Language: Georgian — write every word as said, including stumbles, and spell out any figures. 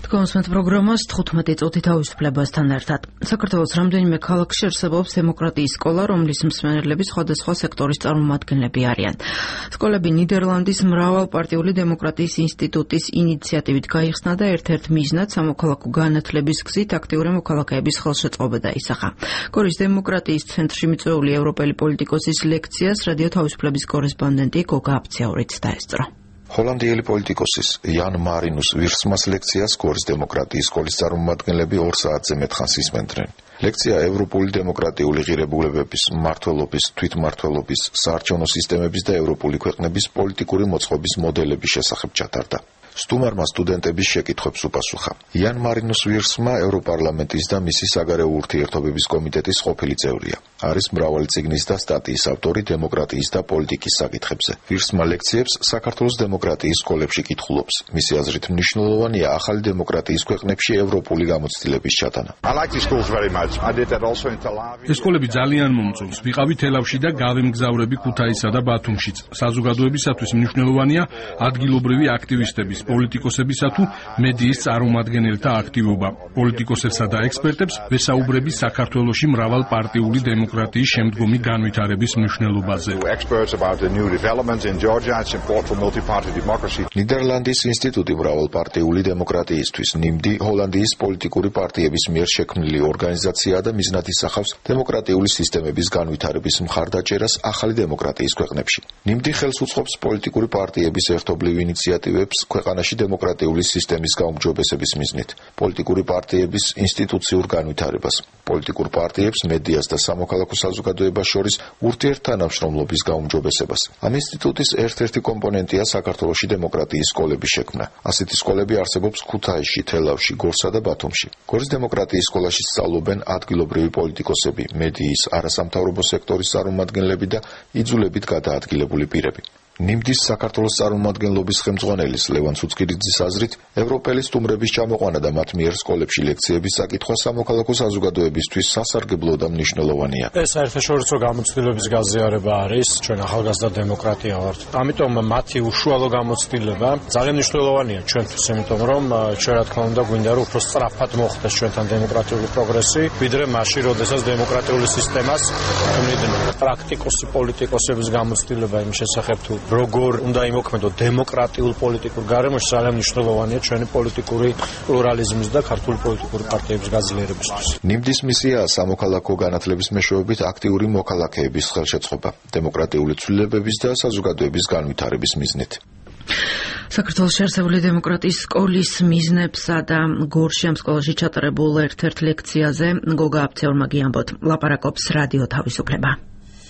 Konsument პროგრამას თხუთმეტი წუთი თავისუფლებასთან ერთად. საქართველოს რამდენიმე ქალაქში არსებობს დემოკრატიის სკოლა, რომლის მსმენელები სხვადასხვა სექტორის წარმომადგენლები არიან. სკოლები ნიდერლანდის მრავალპარტიული დემოკრატიის ინსტიტუტის ინიციატივით გაიხსნა და ერთ-ერთ მიზნად სამოქალაქო განათლების გზით აქტიური მოქალაქეების ხელშეწყობა დაისახა. გორის დემოკრატიის ცენტრში მიწვეული ევროპელი პოლიტიკოსის ლექციას რადიო თავისუფლების კორესპონდენტი გოგა აბციაურიც დაესწრო. ჰოლანდიელი პოლიტიკოსის იან მარინუს ვირსმას ლექციას გორის დემოკრატიის სკოლის წარმომადგენლები ორ საათზე მეტხანს ისმენდნენ. ლექცია ევროპული დემოკრატიული ღირებულებების, მმართველობის, თვითმმართველობის, საარჩევნო სისტემების და ევროპული ქვეყნების პოლიტიკური მოწყობის მოდელების შესახებ ჩატარდა. სტუმარმა სტუდენტების შეკითხვებს უპასუხა. იან მარინუს ვირსმა ევროპარლამენტის და მისი საგარეო ურთიერთობების კომიტეტის ყოფილი წევრია. არის მრავალი წიგნის და სტატიის ავტორი დემოკრატიის და პოლიტიკის საკითხებზე. ვირსმა ლექციებს საქართველოს დემოკრატიის სკოლებში კითხულობს. მისი აზრით მნიშვნელოვანია ახალი დემოკრატიის ქვეყნებში ევროპული გამოცდილების ჩატანა. ეს სკოლები ძალიან მომწონს. ვიყავი თელავში და გავემგზავრები ქუთაისსა და ბათუმშიც. საზოგადოებისათვის მნიშვნელოვანია ადგილობრივი აქტივისტების, პოლიტიკოსებისა თუ მედიის წარმომადგენელთა აქტივობა. პოლიტიკოსებსა და ექსპერტებს ვესაუბრები საქართველოში მრავალპარტიული დემოკრატიის შემდგომი განვითარების მნიშვნელობაზე. ნიდერლანდის ინსტიტუტი მრავალპარტიული დემოკრატიისთვის ნიმდი ჰოლანდიის პოლიტიკური პარტიების მიერ შექმნილი ორგანიზაციაა და მიზნად ისახავს დემოკრატიული სისტემების განვითარების მხარდაჭერას ახალი დემოკრატიის ქვეყნებში. ნიმდი ხელს უწყობს პოლიტიკური პარტიების ერთობლივ ინიციატივებს ქვეყანაში დემოკრატიული სისტემის გაუმჯობესების მიზნით, პოლიტიკური პარტიების ინსტიტუციურ განვითარებას, პოლიტიკურ პარტიებს, მედიას და სამოქალაქო საზოგადოებას შორის ურთიერთთანამშრომლობის გაუმჯობესებას. ამ ინსტიტუტის ერთ-ერთი კომპონენტია საქართველოში დემოკრატიის სკოლების შექმნა. ასეთი სკოლები არსებობს ქუთაისში, თელავში, გორსა და ბათუმში. გორის დემოკრატიის სკოლაში სწავლობენ ადგილობრივი პოლიტიკოსები, მედიის, არასამთავრობო სექტორის წარმომადგენლები და იძულებით გადაადგილებული პირები. ნიმდის საქართველოს წარმომადგენლობის ხელმძღვანელის ლევან ცუცკირიძის აზრით, ევროპელი სტუმრების ჩამოყვანა და მათ მიერ სკოლებში ლექციების საკითხვა სამოქალაქო საზოგადოებისთვის სასარგებლო და მნიშვნელოვანია. ეს საერთაშორისო გამოცდილების გაზიარება არის, ჩვენ ახალგაზრდა დემოკრატია ვართ. ამიტომ მათი უშუალო გამოცდილება ძალიან მნიშვნელოვანია ჩვენთვის, იმიტომ რომ ჩვენ რა თქმა უნდა გვინდა რომ უფრო სწრაფად მოხდეს ჩვენთან დემოკრატიული პროგრესი, ვიდრე მაშინ, როდესაც დემოკრატიული სისტემას ქმნიდნენ. პრაქტიკოსი პოლიტიკოსების გამოცდილება იმ შესახებ თუ როგორ უნდა იმოქმედო დემოკრატიულ პოლიტიკურ გარემოში ძალიან მნიშვნელოვანია ჩვენი პოლიტიკური პლურალიზმის და ქართული პოლიტიკური პარტიების გაძლიერებისთვის. ნიმდის მისიაა სამოქალაქო განათლების მეშვეობით აქტიური მოქალაქეების ხელშეწყობა, დემოკრატიული ცვლილებების და საზოგადოების განვითარების მიზნით. საქართველოში არსებული დემოკრატიის სკოლის მიზნებსა და გორში ამ სკოლაში ჩატარებულ ერთ-ერთ ლექციაზე გოგა აბციაურმა გიამბოთ. ლაპარაკობს რადიო თავისუფლება.